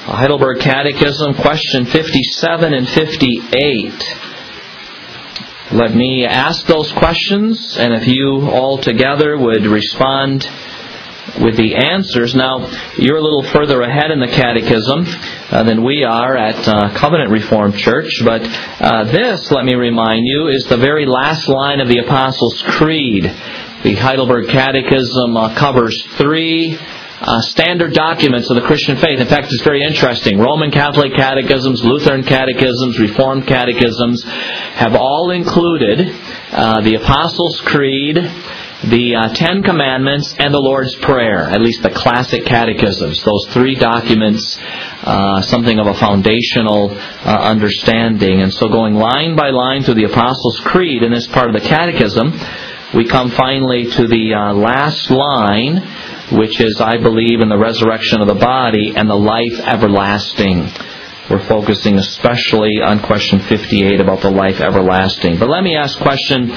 Heidelberg Catechism, question 57 and 58. Let me ask those questions, and if you all together would respond with the answers. Now, you're a little further ahead in the Catechism than we are at Covenant Reformed Church, but this, let me remind you, is the very last line of the Apostles' Creed. The Heidelberg Catechism covers three standard documents of the Christian faith. In fact, it's very interesting. Roman Catholic catechisms, Lutheran catechisms, Reformed catechisms have all included the Apostles' Creed, the Ten Commandments, and the Lord's Prayer, at least the classic catechisms. Those three documents, something of a foundational understanding. And so going line by line through the Apostles' Creed in this part of the catechism, we come finally to the last line, which is, I believe in the resurrection of the body and the life everlasting. We're focusing especially on question 58 about the life everlasting. But let me ask question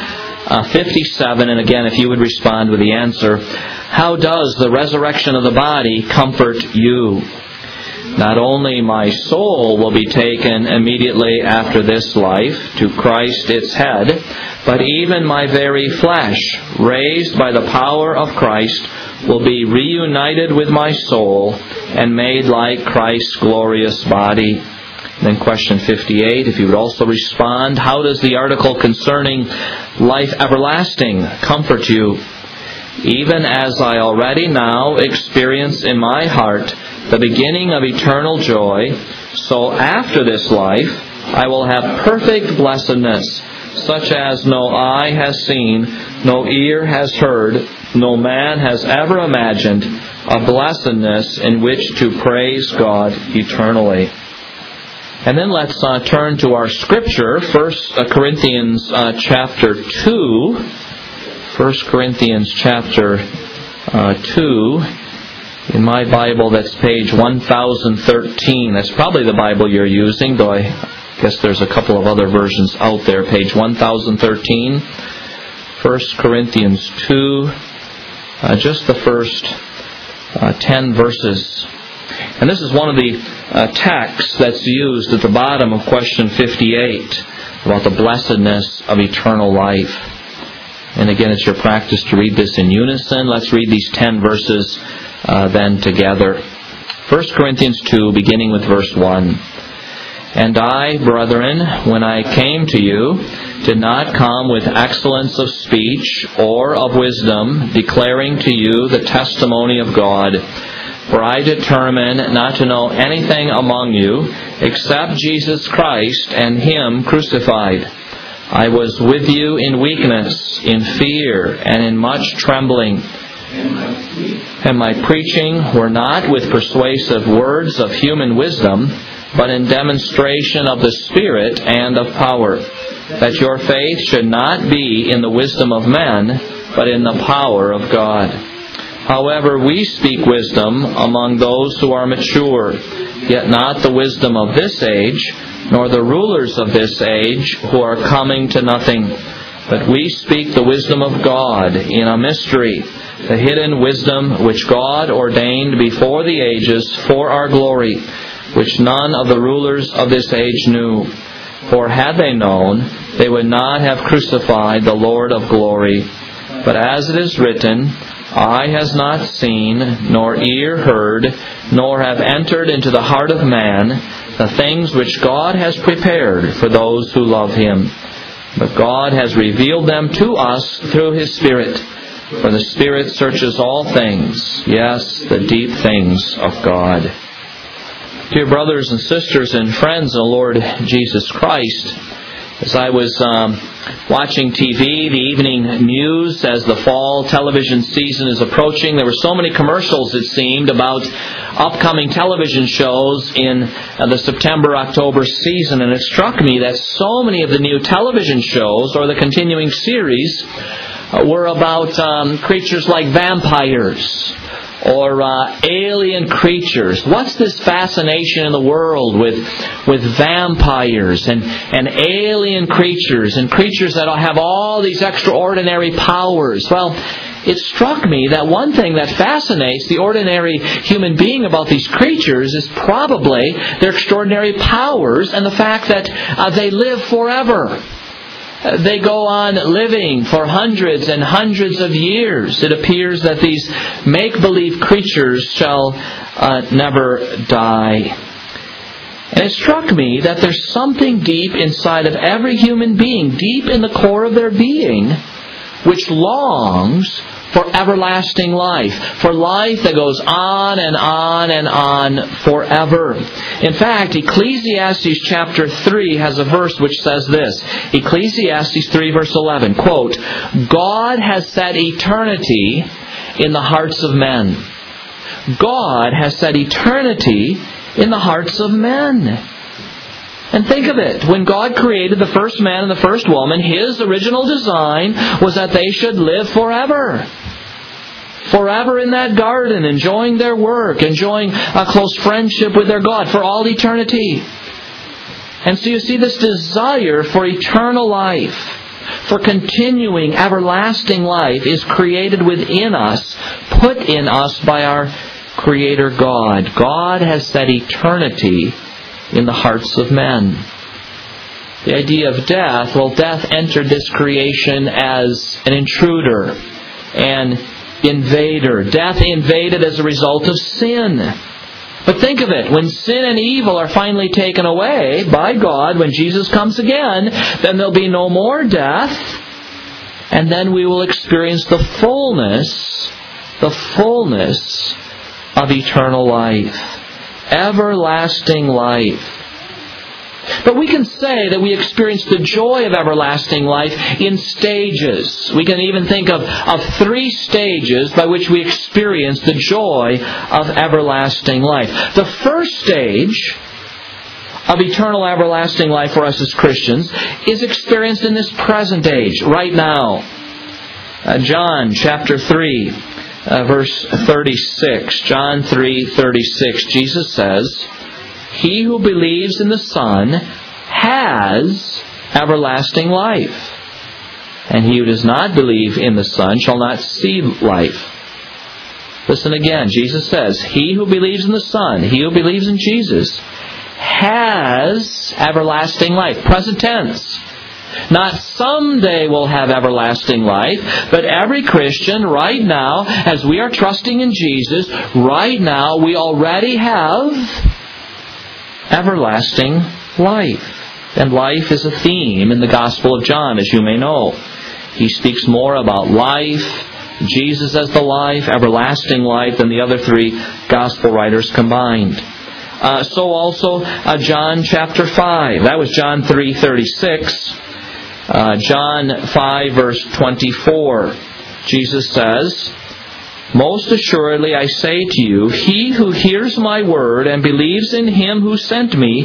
57, and again, if you would respond with the answer. How does the resurrection of the body comfort you? Not only my soul will be taken immediately after this life to Christ its head, but even my very flesh, raised by the power of Christ, will be reunited with my soul and made like Christ's glorious body. Then question 58, if you would also respond, how does the article concerning life everlasting comfort you? Even as I already now experience in my heart the beginning of eternal joy, so after this life I will have perfect blessedness, such as no eye has seen, no ear has heard, no man has ever imagined, a blessedness in which to praise God eternally. And then let's turn to our scripture, 1 Corinthians chapter 2. 1 Corinthians chapter 2. In my Bible, that's page 1013. That's probably the Bible you're using, though I guess there's a couple of other versions out there. Page 1013. 1 Corinthians 2. Just the first 10 verses. And this is one of the texts that's used at the bottom of question 58 about the blessedness of eternal life. And again, it's your practice to read this in unison. Let's read these 10 verses then together. 1 Corinthians 2, beginning with verse 1. And I, brethren, when I came to you, did not come with excellence of speech or of wisdom, declaring to you the testimony of God. For I determined not to know anything among you except Jesus Christ and Him crucified. I was with you in weakness, in fear, and in much trembling. And my preaching were not with persuasive words of human wisdom, but in demonstration of the Spirit and of power, that your faith should not be in the wisdom of men, but in the power of God. However, we speak wisdom among those who are mature, yet not the wisdom of this age, nor the rulers of this age who are coming to nothing. But we speak the wisdom of God in a mystery, the hidden wisdom which God ordained before the ages for our glory, which none of the rulers of this age knew. For had they known, they would not have crucified the Lord of glory. But as it is written, eye has not seen, nor ear heard, nor have entered into the heart of man the things which God has prepared for those who love Him. But God has revealed them to us through His Spirit. For the Spirit searches all things, yes, the deep things of God. Dear brothers and sisters and friends in the Lord Jesus Christ, as I was watching TV, the evening news, as the fall television season is approaching, there were so many commercials, it seemed, about upcoming television shows in the September-October season. And it struck me that so many of the new television shows, or the continuing series, were about creatures like vampires, or alien creatures. What's this fascination in the world with vampires and alien creatures and creatures that have all these extraordinary powers? Well, it struck me that one thing that fascinates the ordinary human being about these creatures is probably their extraordinary powers and the fact that they live forever. They go on living for hundreds and hundreds of years. It appears that these make-believe creatures shall never die. And it struck me that there's something deep inside of every human being, deep in the core of their being, which longs for everlasting life, for life that goes on and on and on forever. In fact, Ecclesiastes chapter 3 has a verse which says this. Ecclesiastes 3 verse 11, quote, "God has set eternity in the hearts of men." God has set eternity in the hearts of men. And think of it. When God created the first man and the first woman, His original design was that they should live forever. Forever in that garden, enjoying their work, enjoying a close friendship with their God for all eternity. And so you see this desire for eternal life, for continuing everlasting life, is created within us, put in us by our Creator God. God has set eternity in the hearts of men. The idea of death, well, death entered this creation as an intruder, an invader. Death invaded as a result of sin. But think of it, when sin and evil are finally taken away by God, when Jesus comes again, then there'll be no more death, and then we will experience the fullness of eternal life. Everlasting life. But we can say that we experience the joy of everlasting life in stages. We can even think of 3 stages by which we experience the joy of everlasting life. The first stage of eternal everlasting life for us as Christians is experienced in this present age, right now. John chapter 3. Verse 36, John 3:36, Jesus says, "He who believes in the Son has everlasting life, and he who does not believe in the Son shall not see life." Listen again, Jesus says, "He who believes in the Son, he who believes in Jesus, has everlasting life." Present tense. Not someday we'll have everlasting life, but every Christian right now, as we are trusting in Jesus, right now we already have everlasting life. And life is a theme in the Gospel of John, as you may know. He speaks more about life, Jesus as the life, everlasting life, than the other 3 Gospel writers combined. So also John chapter 5. That was John 3:36. John 5 verse 24, Jesus says, "Most assuredly I say to you, he who hears my word and believes in Him who sent me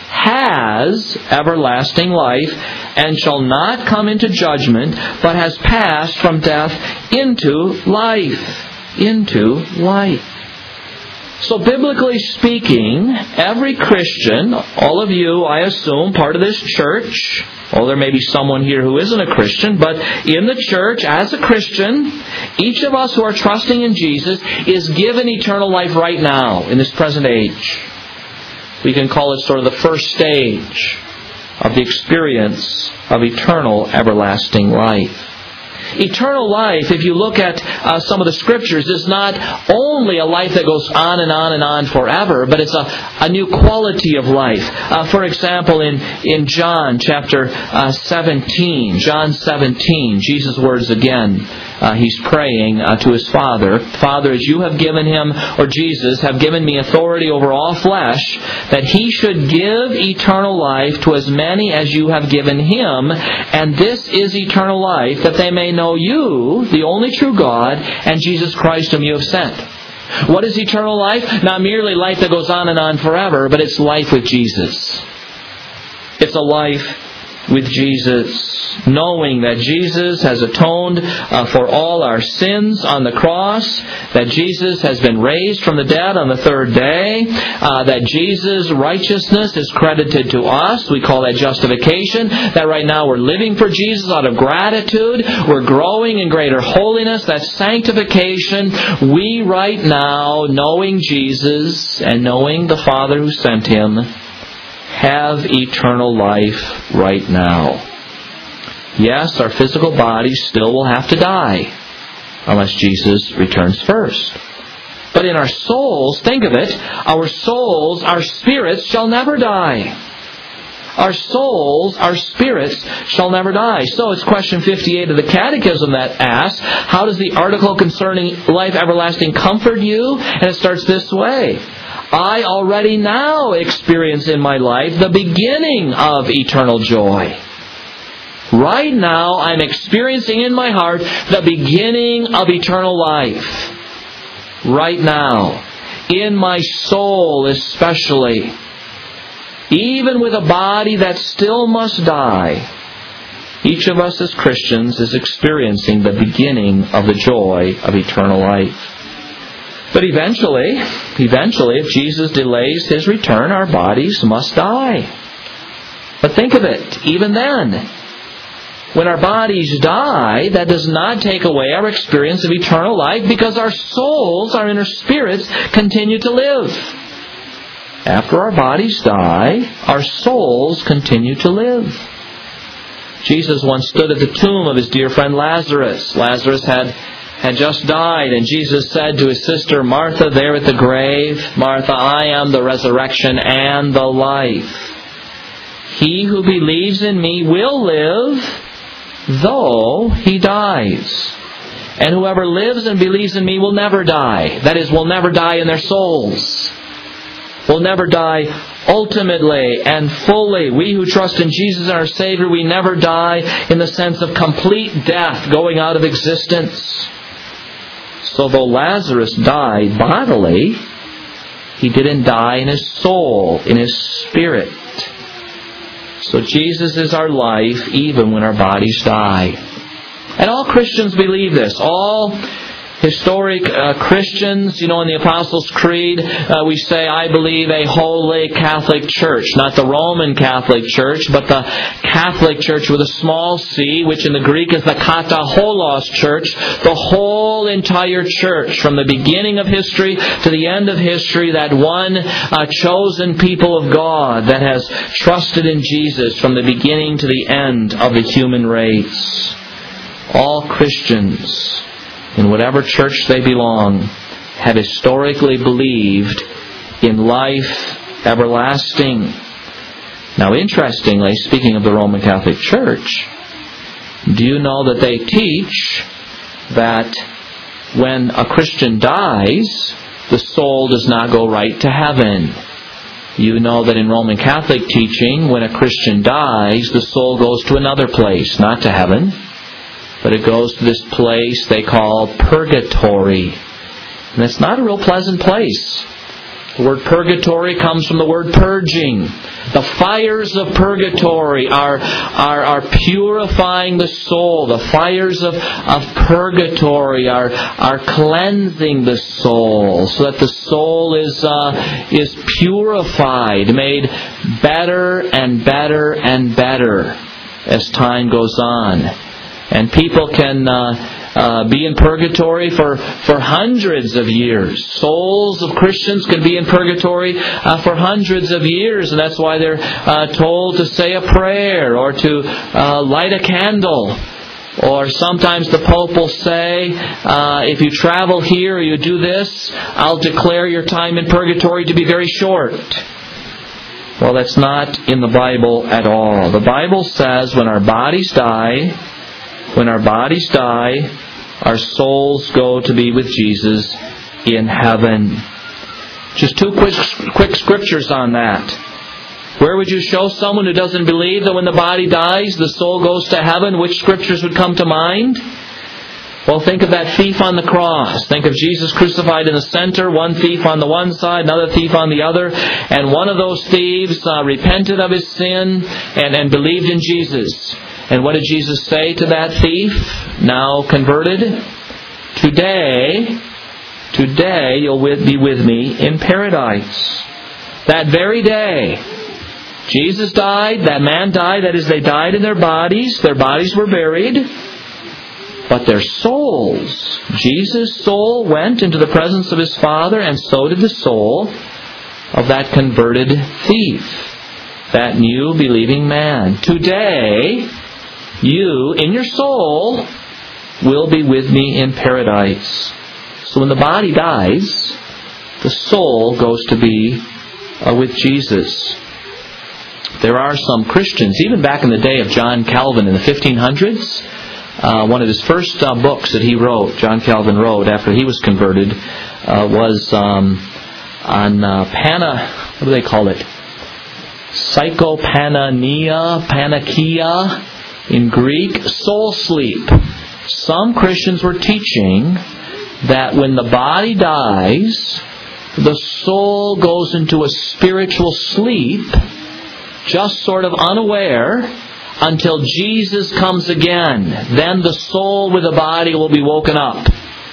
has everlasting life and shall not come into judgment, but has passed from death into life." Into life. So biblically speaking, every Christian, all of you, I assume, part of this church, well, there may be someone here who isn't a Christian, but in the church, as a Christian, each of us who are trusting in Jesus is given eternal life right now, in this present age. We can call it sort of the first stage of the experience of eternal everlasting life. Eternal life, if you look at some of the Scriptures, is not only a life that goes on and on and on forever, but it's a new quality of life. For example, in John chapter 17, John 17, Jesus' words again. He's praying to His Father. "Father, as you have given Him," or Jesus, "have given me authority over all flesh, that He should give eternal life to as many as you have given Him. And this is eternal life, that they may know you, the only true God, and Jesus Christ whom you have sent." What is eternal life? Not merely life that goes on and on forever, but it's life with Jesus. It's a life with Jesus, knowing that Jesus has atoned for all our sins on the cross, that Jesus has been raised from the dead on the third day, that Jesus' righteousness is credited to us. We call that justification. That right now we're living for Jesus out of gratitude. We're growing in greater holiness. That's sanctification. We right now, knowing Jesus and knowing the Father who sent Him, have eternal life right now. Yes, our physical bodies still will have to die unless Jesus returns first. But in our souls, think of it, our souls, our spirits shall never die. Our souls, our spirits shall never die. So it's question 58 of the Catechism that asks, how does the article concerning life everlasting comfort you? And it starts this way. I already now experience in my life the beginning of eternal joy. Right now, I'm experiencing in my heart the beginning of eternal life. Right now. In my soul especially. Even with a body that still must die, each of us as Christians is experiencing the beginning of the joy of eternal life. But eventually, if Jesus delays His return, our bodies must die. But think of it, even then, when our bodies die, that does not take away our experience of eternal life, because our souls, our inner spirits, continue to live. After our bodies die, our souls continue to live. Jesus once stood at the tomb of his dear friend Lazarus. Lazarus had just died, and Jesus said to his sister Martha there at the grave, Martha, I am the resurrection and the life. He who believes in me will live, though he dies. And whoever lives and believes in me will never die. That is, will never die in their souls. Will never die ultimately and fully. We who trust in Jesus our Savior, we never die in the sense of complete death, going out of existence. So though Lazarus died bodily, he didn't die in his soul, in his spirit. So Jesus is our life even when our bodies die. And all Christians believe this. All historic Christians, in the Apostles' Creed, we say, I believe a holy Catholic Church. Not the Roman Catholic Church, but the Catholic Church with a small c, which in the Greek is the kataholos Church. The whole entire Church, from the beginning of history to the end of history, that one chosen people of God that has trusted in Jesus from the beginning to the end of the human race. All Christians, in whatever church they belong, have historically believed in life everlasting. Now, interestingly, speaking of the Roman Catholic Church, do you know that they teach that when a Christian dies, the soul does not go right to heaven? You know that in Roman Catholic teaching, when a Christian dies, the soul goes to another place, not to heaven. But it goes to this place they call purgatory. And it's not a real pleasant place. The word purgatory comes from the word purging. The fires of purgatory are purifying the soul. The fires of purgatory are cleansing the soul, so that the soul is purified, made better and better and better as time goes on. And people can be in purgatory for hundreds of years. Souls of Christians can be in purgatory for hundreds of years. And that's why they're told to say a prayer or to light a candle. Or sometimes the Pope will say, if you travel here or you do this, I'll declare your time in purgatory to be very short. Well, that's not in the Bible at all. The Bible says when our bodies die, our souls go to be with Jesus in heaven. Just two quick scriptures on that. Where would you show someone who doesn't believe that when the body dies, the soul goes to heaven? Which scriptures would come to mind? Well, think of that thief on the cross. Think of Jesus crucified in the center, one thief on the one side, another thief on the other. And one of those thieves repented of his sin and believed in Jesus. And what did Jesus say to that thief, now converted? Today you'll be with me in paradise. That very day, Jesus died, that man died, that is, they died in their bodies were buried. But their souls, Jesus' soul went into the presence of His Father, and so did the soul of that converted thief, that new believing man. Today, you, in your soul, will be with me in paradise. So when the body dies, the soul goes to be with Jesus. There are some Christians, even back in the day of John Calvin in the 1500s, one of his first books that he wrote, John Calvin wrote after he was converted, was on what do they call it? Panakia in Greek, soul sleep. Some Christians were teaching that when the body dies, the soul goes into a spiritual sleep, just sort of unaware, until Jesus comes again. Then the soul with the body will be woken up.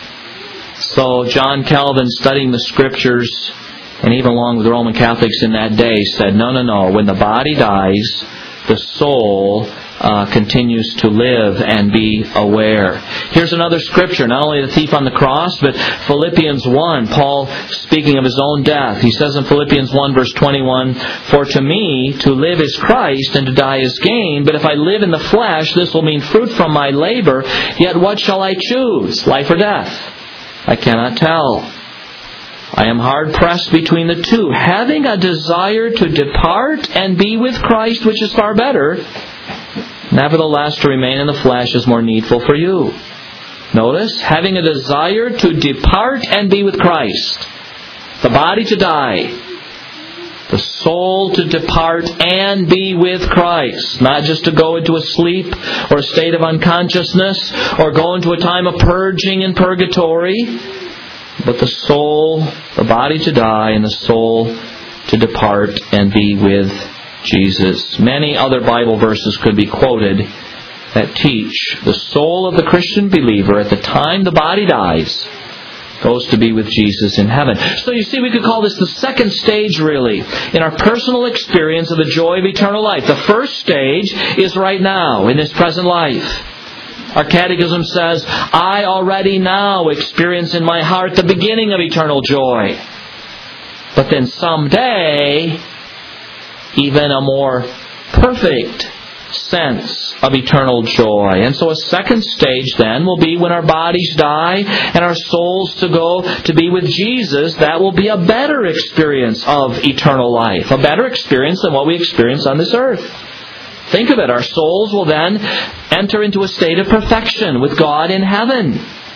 So John Calvin, studying the Scriptures, and even along with the Roman Catholics in that day, said, no. When the body dies, the soul continues to live and be aware. Here's another scripture, not only the thief on the cross, but Philippians 1, Paul speaking of his own death. He says in Philippians 1 verse 21, "For to me to live is Christ, and to die is gain. But if I live in the flesh, this will mean fruit from my labor. Yet what shall I choose, life or death? I cannot tell. I am hard pressed between the two, having a desire to depart and be with Christ, which is far better. Nevertheless, to remain in the flesh is more needful for you." Notice, having a desire to depart and be with Christ. The body to die. The soul to depart and be with Christ. Not just to go into a sleep or a state of unconsciousness or go into a time of purging in purgatory. But the soul, the body to die, and the soul to depart and be with Jesus. Many other Bible verses could be quoted that teach the soul of the Christian believer at the time the body dies goes to be with Jesus in heaven. So you see, we could call this the second stage, really, in our personal experience of the joy of eternal life. The first stage is right now, in this present life. Our catechism says, I already now experience in my heart the beginning of eternal joy. But then someday, even a more perfect sense of eternal joy. And so a second stage then will be when our bodies die and our souls to go to be with Jesus. That will be a better experience of eternal life. A better experience than what we experience on this earth. Think of it. Our souls will then enter into a state of perfection with God in heaven.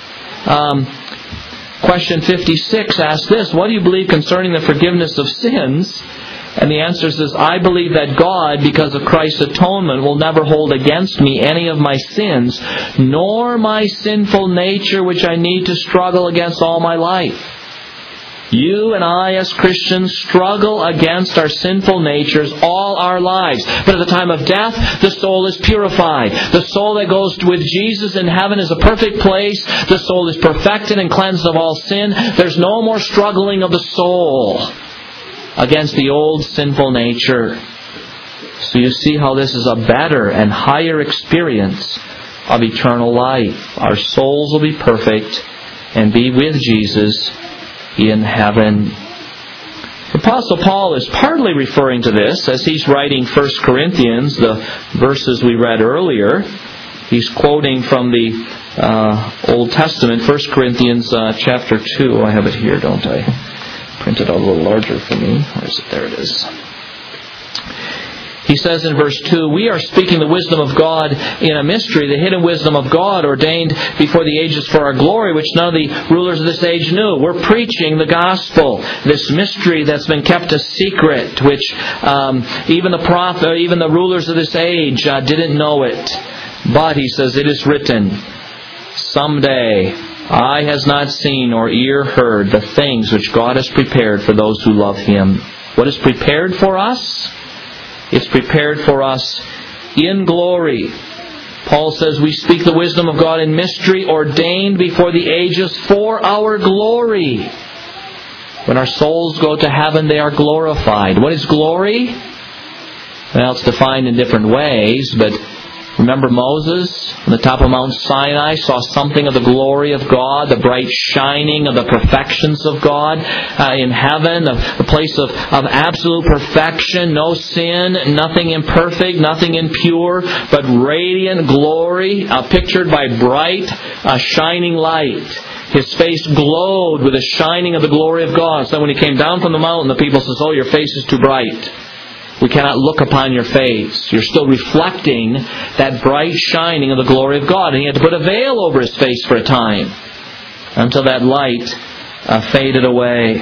Question 56 asks this: what do you believe concerning the forgiveness of sins? And the answer is, I believe that God, because of Christ's atonement, will never hold against me any of my sins, nor my sinful nature, which I need to struggle against all my life. You and I, as Christians, struggle against our sinful natures all our lives. But at the time of death, the soul is purified. The soul that goes with Jesus in heaven is a perfect place. The soul is perfected and cleansed of all sin. There's no more struggling of the soul against the old sinful nature. So you see how this is a better and higher experience of eternal life. Our souls will be perfect and be with Jesus in heaven. The Apostle Paul is partly referring to this as he's writing 1 Corinthians, the verses we read earlier. He's quoting from the Old Testament, 1 Corinthians chapter 2. I have it here, don't I? Printed out a little larger for me. Where is it? There it is. He says in verse 2, we are speaking the wisdom of God in a mystery, the hidden wisdom of God ordained before the ages for our glory, which none of the rulers of this age knew. We're preaching the gospel, this mystery that's been kept a secret, which even the rulers of this age didn't know it. But, he says, it is written, Someday, eye has not seen nor ear heard the things which God has prepared for those who love Him. What is prepared for us? It's prepared for us in glory. Paul says we speak the wisdom of God in mystery, ordained before the ages for our glory. When our souls go to heaven, they are glorified. What is glory? Well, it's defined in different ways, but remember Moses on the top of Mount Sinai saw something of the glory of God, the bright shining of the perfections of God in heaven, a place of absolute perfection, no sin, nothing imperfect, nothing impure, but radiant glory, pictured by bright, shining light. His face glowed with the shining of the glory of God. So when He came down from the mountain, the people says, "Oh, your face is too bright. We cannot look upon your face. You're still reflecting that bright shining of the glory of God." And He had to put a veil over His face for a time until that light faded away.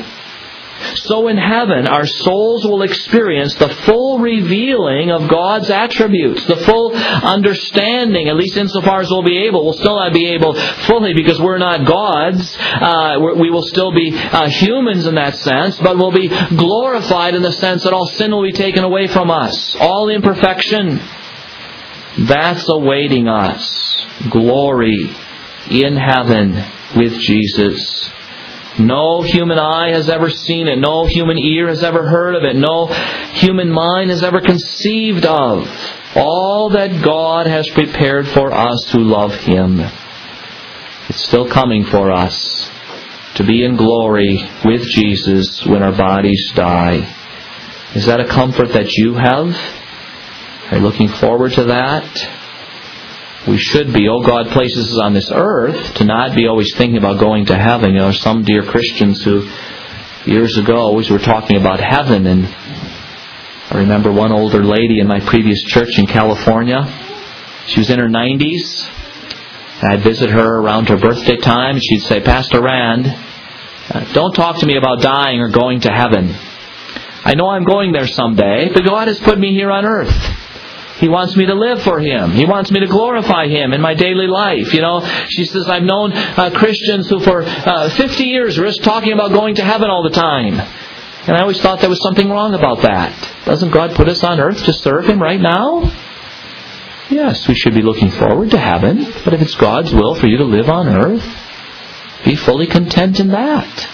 So in heaven, our souls will experience the full revealing of God's attributes, the full understanding, at least insofar as we'll be able. We'll still not be able fully because we're not gods. We will still be humans in that sense, but we'll be glorified in the sense that all sin will be taken away from us. All imperfection. That's awaiting us. Glory in heaven with Jesus. No human eye has ever seen it. No human ear has ever heard of it. No human mind has ever conceived of all that God has prepared for us who love Him. It's still coming for us to be in glory with Jesus when our bodies die. Is that a comfort that you have? Are you looking forward to that? We should be. Oh, God places us on this earth to not be always thinking about going to heaven. You know, some dear Christians who years ago always were talking about heaven. And I remember one older lady in my previous church in California. She was in her 90s. And I'd visit her around her birthday time. And she'd say, "Pastor Rand, don't talk to me about dying or going to heaven. I know I'm going there someday, but God has put me here on earth. He wants me to live for Him. He wants me to glorify Him in my daily life." You know, she says, "I've known Christians who for 50 years were just talking about going to heaven all the time. And I always thought there was something wrong about that. Doesn't God put us on earth to serve Him right now?" Yes, we should be looking forward to heaven. But if it's God's will for you to live on earth, be fully content in that.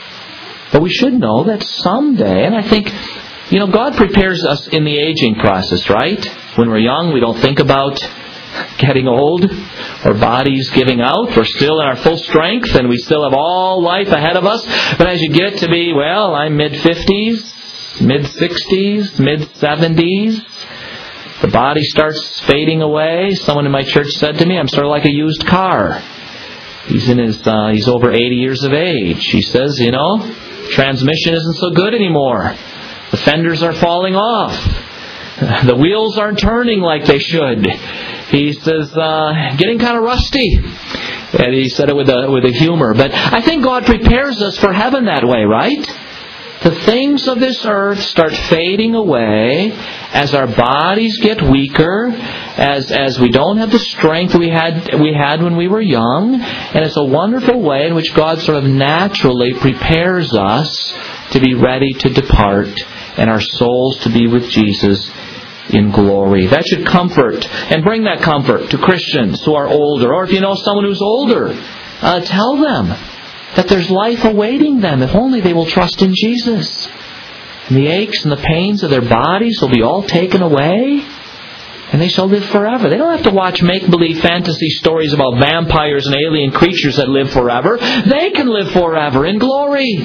But we should know that someday, and I think, you know, God prepares us in the aging process, right? When we're young, we don't think about getting old or bodies giving out. We're still in our full strength and we still have all life ahead of us. But as you get to be, well, I'm mid-50s, mid-60s, mid-70s, the body starts fading away. Someone in my church said to me, "I'm sort of like a used car." He's over 80 years of age. He says, you know, transmission isn't so good anymore. The fenders are falling off. The wheels aren't turning like they should. He says, getting kind of rusty. And he said it with a humor. But I think God prepares us for heaven that way, right? The things of this earth start fading away as our bodies get weaker, as we don't have the strength we had when we were young. And it's a wonderful way in which God sort of naturally prepares us to be ready to depart and our souls to be with Jesus in glory. That should comfort and bring that comfort to Christians who are older. Or if you know someone who's older, tell them that there's life awaiting them if only they will trust in Jesus. And the aches and the pains of their bodies will be all taken away, and they shall live forever. They don't have to watch make-believe fantasy stories about vampires and alien creatures that live forever. They can live forever in glory,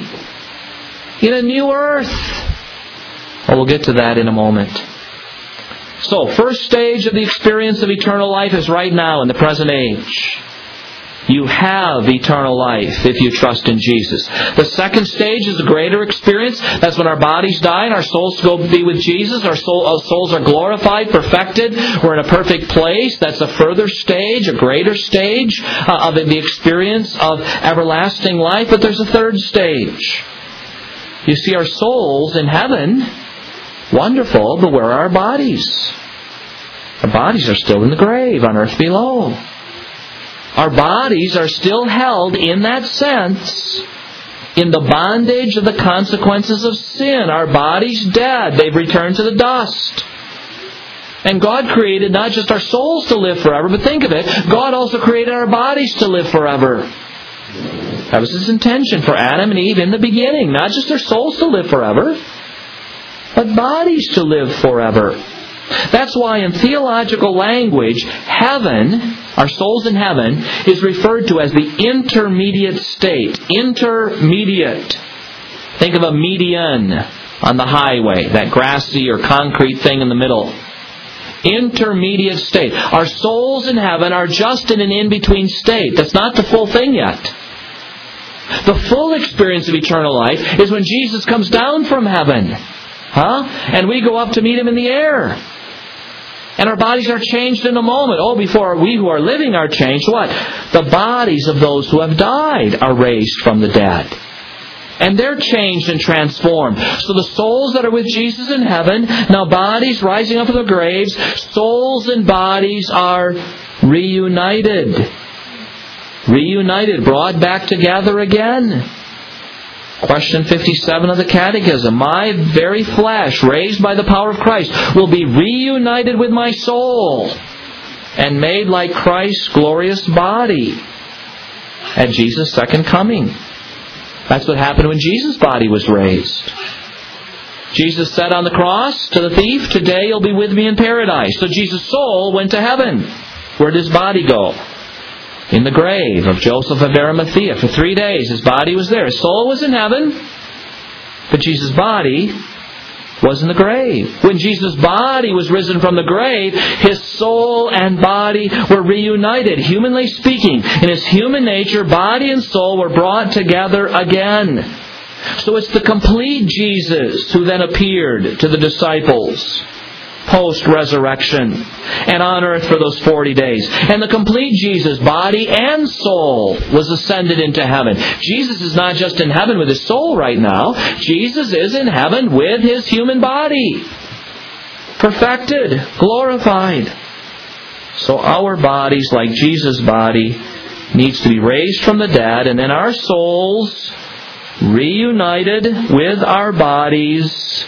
in a new earth. Well, we'll get to that in a moment. So, first stage of the experience of eternal life is right now in the present age. You have eternal life if you trust in Jesus. The second stage is a greater experience. That's when our bodies die and our souls go be with Jesus. Our souls are glorified, perfected. We're in a perfect place. That's a further stage, a greater stage of the experience of everlasting life. But there's a third stage. You see, our souls in heaven, wonderful, but where are our bodies? Our bodies are still in the grave on earth below. Our bodies are still held in that sense in the bondage of the consequences of sin. Our body's dead. They've returned to the dust. And God created not just our souls to live forever, but think of it, God also created our bodies to live forever. That was His intention for Adam and Eve in the beginning. Not just their souls to live forever, but bodies to live forever. That's why in theological language, heaven, our souls in heaven, is referred to as the intermediate state. Intermediate. Think of a median on the highway, that grassy or concrete thing in the middle. Intermediate state. Our souls in heaven are just in an in-between state. That's not the full thing yet. The full experience of eternal life is when Jesus comes down from heaven. And we go up to meet Him in the air. And our bodies are changed in a moment. Before we who are living are changed, what? The bodies of those who have died are raised from the dead. And they're changed and transformed. So the souls that are with Jesus in heaven, now bodies rising up from the graves, souls and bodies are reunited. Reunited, brought back together again. Question 57 of the Catechism. My very flesh, raised by the power of Christ, will be reunited with my soul and made like Christ's glorious body at Jesus' second coming. That's what happened when Jesus' body was raised. Jesus said on the cross to the thief, today you'll be with me in paradise. So Jesus' soul went to heaven. Where did His body go? In the grave of Joseph of Arimathea. For 3 days His body was there. His soul was in heaven, but Jesus' body was in the grave. When Jesus' body was risen from the grave, His soul and body were reunited. Humanly speaking, in His human nature, body and soul were brought together again. So it's the complete Jesus who then appeared to the disciples post-resurrection and on earth for those 40 days. And the complete Jesus, body and soul, was ascended into heaven. Jesus is not just in heaven with His soul right now. Jesus is in heaven with His human body. Perfected, glorified. So our bodies, like Jesus' body, needs to be raised from the dead, and then our souls reunited with our bodies,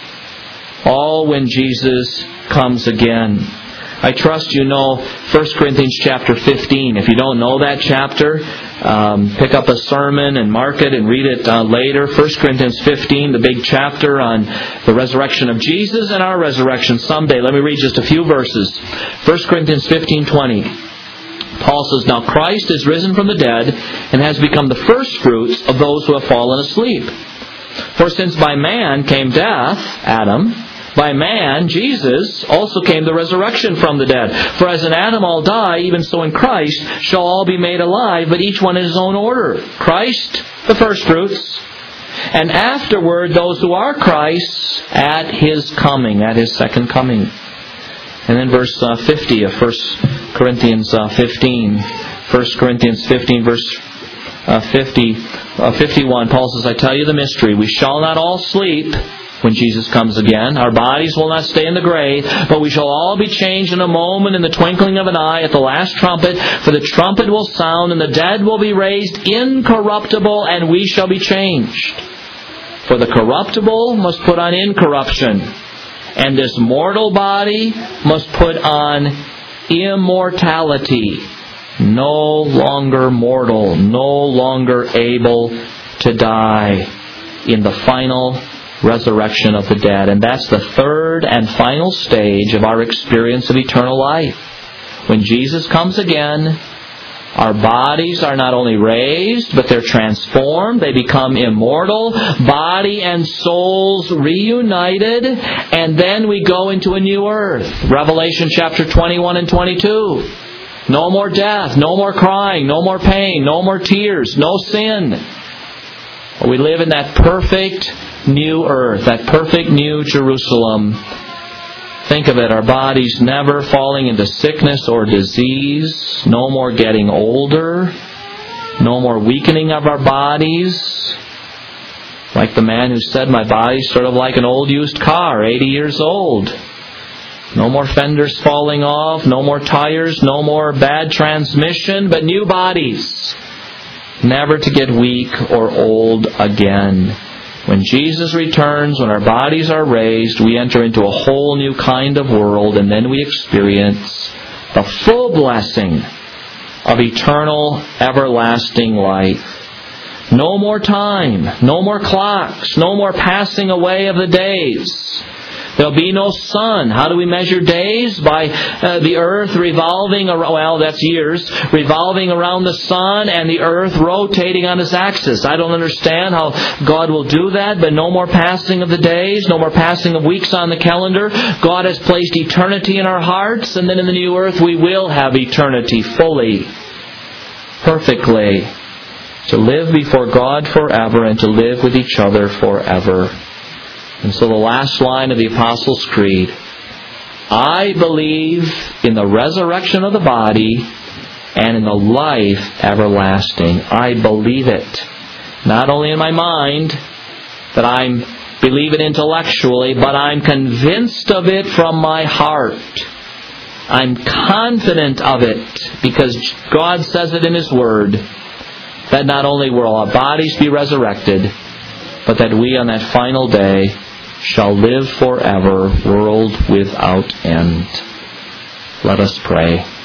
all when Jesus comes again. I trust you know 1 Corinthians chapter 15. If you don't know that chapter, pick up a sermon and mark it and read it later. 1 Corinthians 15, the big chapter on the resurrection of Jesus and our resurrection someday. Let me read just a few verses. 1 Corinthians 15:20. Paul says, now Christ is risen from the dead and has become the firstfruits of those who have fallen asleep. For since by man came death, Adam, by man, Jesus, also came the resurrection from the dead. For as in Adam all die, even so in Christ shall all be made alive, but each one in his own order. Christ, the firstfruits, and afterward those who are Christ's at His coming, at His second coming. And then verse 50 of 1 Corinthians 15. 1 Corinthians 15, verse 51, Paul says, I tell you the mystery. We shall not all sleep when Jesus comes again. Our bodies will not stay in the grave, but we shall all be changed in a moment, in the twinkling of an eye, at the last trumpet. For the trumpet will sound, and the dead will be raised incorruptible, and we shall be changed. For the corruptible must put on incorruption, and this mortal body must put on immortality. No longer mortal, no longer able to die in the final resurrection of the dead. And that's the third and final stage of our experience of eternal life. When Jesus comes again, our bodies are not only raised, but they're transformed. They become immortal, body and souls reunited, and then we go into a new earth. Revelation chapter 21 and 22. No more death, no more crying, no more pain, no more tears, no sin. We live in that perfect new earth, that perfect new Jerusalem. Think of it, our bodies never falling into sickness or disease, no more getting older, no more weakening of our bodies. Like the man who said, my body's sort of like an old used car, 80 years old. No more fenders falling off, no more tires, no more bad transmission, but new bodies, never to get weak or old again. When Jesus returns, when our bodies are raised, we enter into a whole new kind of world, and then we experience the full blessing of eternal, everlasting life. No more time, no more clocks, no more passing away of the days. There'll be no sun. How do we measure days? By the earth revolving around, well, that's years, revolving around the sun and the earth rotating on its axis. I don't understand how God will do that, but no more passing of the days, no more passing of weeks on the calendar. God has placed eternity in our hearts, and then in the new earth we will have eternity fully, perfectly, to live before God forever and to live with each other forever. And so the last line of the Apostles' Creed, I believe in the resurrection of the body and in the life everlasting. I believe it. Not only in my mind, that I believe it intellectually, but I'm convinced of it from my heart. I'm confident of it because God says it in His Word, that not only will our bodies be resurrected, but that we on that final day shall live forever, world without end. Let us pray.